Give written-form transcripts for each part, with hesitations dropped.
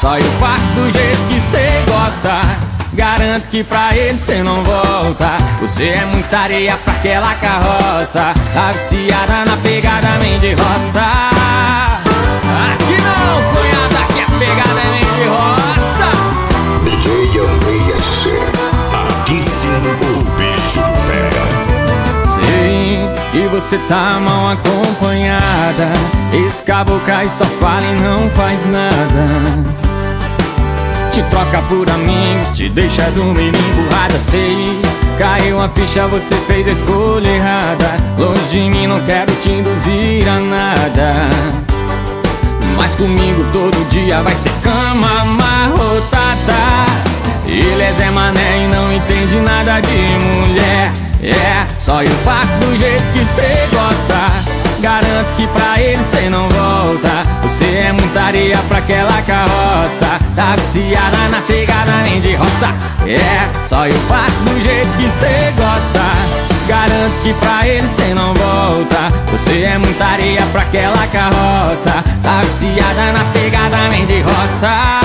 só eu faço do jeito que cê gosta. Garanto que pra ele cê não volta. Você é muita areia pra aquela carroça. Tá viciada na pegada, vem de roça. Aqui não, cunhada, que a pegada é vem de roça. DJ Andrei SC. Aqui sim o bicho pega. Sei que você tá mal acompanhada. Esse caboclo só fala e não faz nada. Te troca por amigos, te deixa dormir emburrada. Sei, caiu a ficha, você fez a escolha errada. Longe de mim, não quero te induzir a nada. Mas comigo todo dia vai ser cama amarrotada. Ele é Zé Mané e não entende nada de mulher. É, só eu faço do jeito que cê gosta. Garanto que pra ele cê não volta. Você é muita areia pra aquela carroça. Tá viciada na pegada, nem de roça. É, só eu faço do jeito que cê gosta. Garanto que pra ele cê não volta. Você é muita areia pra aquela carroça. Tá viciada na pegada, nem de roça.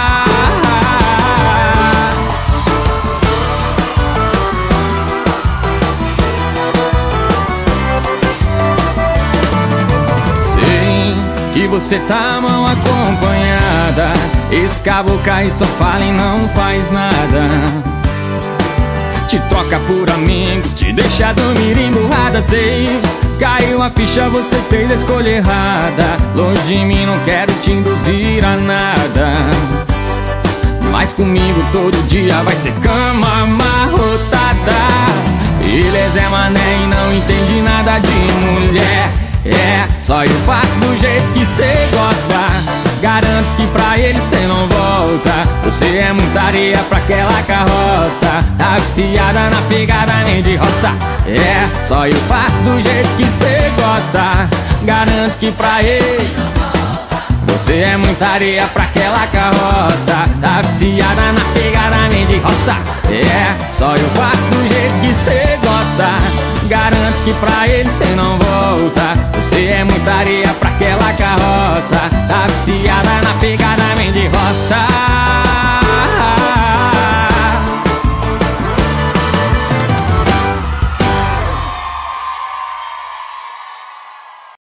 E você tá mal acompanhada. Esse caboclo só fala e não faz nada. Te troca por amigos, te deixa dormir emburrada. Sei, caiu a ficha, você fez a escolha errada. Longe de mim, não quero te induzir a nada. Mas comigo todo dia vai ser cama amarrotada. Ele é Zé Mané e não entende nada de mulher. É, só eu faço do jeito que cê gosta. Garanto que pra ele cê não volta. Você é muita areia pra aquela carroça. Tá viciada na pegada, nem de roça. É, só eu faço do jeito que cê gosta. Garanto que pra ele você é muita areia pra aquela carroça. Tá viciada na pegada, nem de roça. É, só eu faço do jeito que cê gosta. Garanto que pra ele cê não volta. Você é muita areia